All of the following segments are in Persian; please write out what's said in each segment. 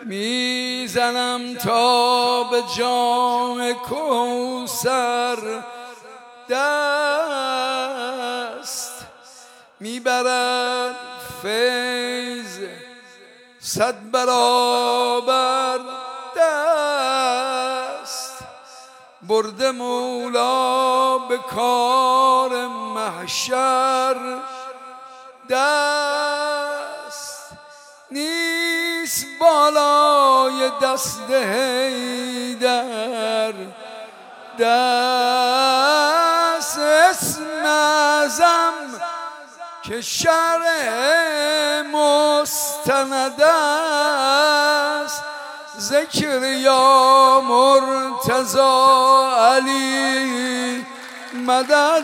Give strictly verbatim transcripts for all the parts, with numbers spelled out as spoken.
میزنم تا به جام کوثر دست، میبرد فیض صد برابر دست. برده مولا به کار محشر دست، نیست بالای دست حیدر دست. اسم اعظم که شرع مستند است، ذکر یا مرتضی علی مدد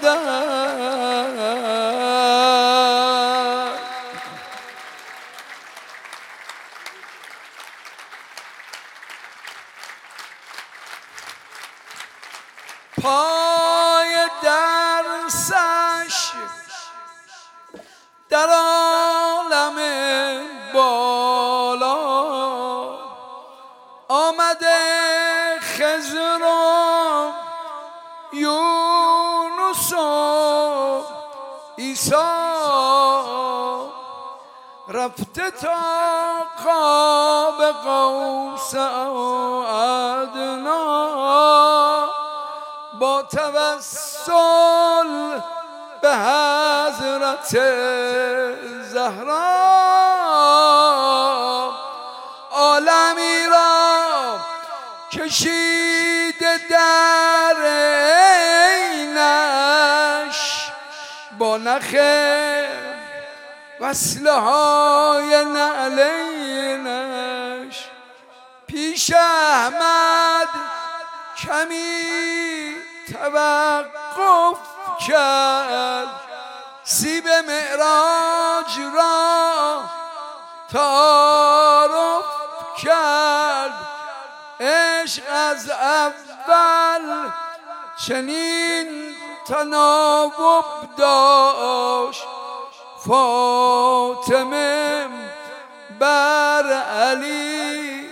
است. پای درسش در عالم بالا آمده خضر و یونس و عیسی، رفته تا قاب قوس و ادنا، با توسل به حضرت زهرا عالمی را کشیده در عینش، با نخ وصله های نعلینش. پیش احمد کمی توقف کرد، سیب معراج را تعارف کرد. عشق از اول چنین تناوب داشت، فاطمه بر علی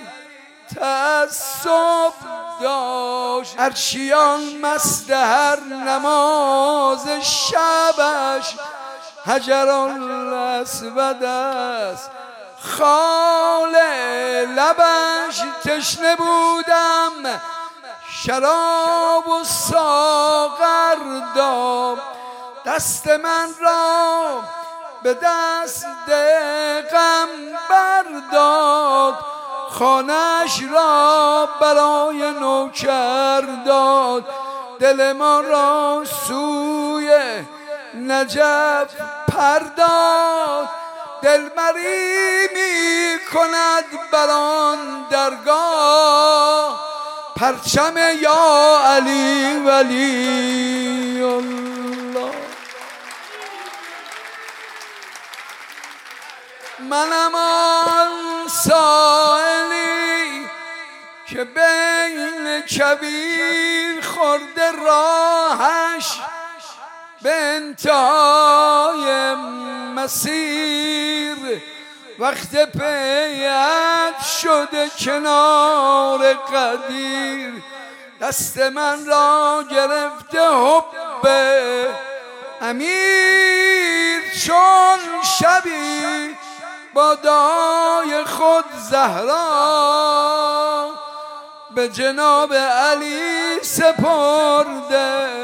تعصب داشت. عرشیان مست هر نماز شبش، حجر الاسود است خال لبش. تشنه بودم شراب و ساغر داد، دست من را به دست غم برداد. خانه‌اش را برای نوکر داد، دل ما را سوی نجف پرداد. دلبری می کند بر آن درگاه، پرچم یا علی ولی الله. منم آن سائلی که بین کبیر خورده راهش، به انتهای مسیر وقت بیعت شده کنار قدیر. دست من را گرفته حب امیر، چون شبی با دعای خود زهرا به جناب علی سپرده